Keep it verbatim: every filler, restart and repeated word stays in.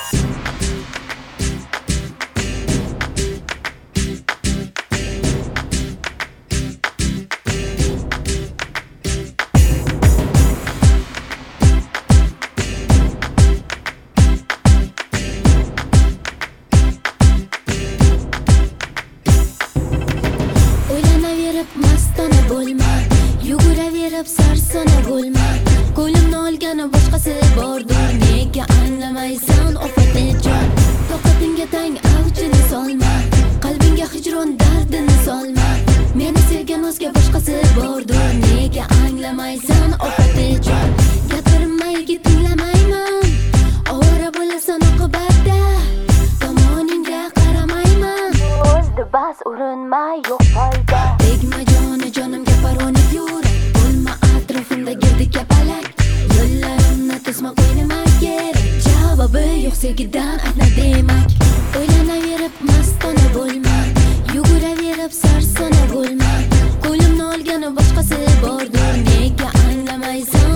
Mastona bo'lma, yuguraverib sarsona bo'lma. Qo'limni olgani boshqasi bordir, nega anglamaysan ofatajon? Toqatingga tang avjini solma, qalbingga hijron dardini solma. Meni sevgan o'zga boshqasi bordir, nega anglamaysan ofatajon? Gapirmay tinglamayman, ovora bo'lasan oqibatda, tomoningga qaramayman. O'ldi bas urinma, yo'q foyda. Tegma joni jonimga paronib yur, bo'lma atrofimda girdi kapalak. Yo'llarimni to'sma qo'ynima kerak, javobi yo'q sevgidan aytma demak. O'ylanaverib mastona bo'lma, yuguraverib sarsona bo'lma. Qo'limni olgani boshqasi bordir, nega anglamaysan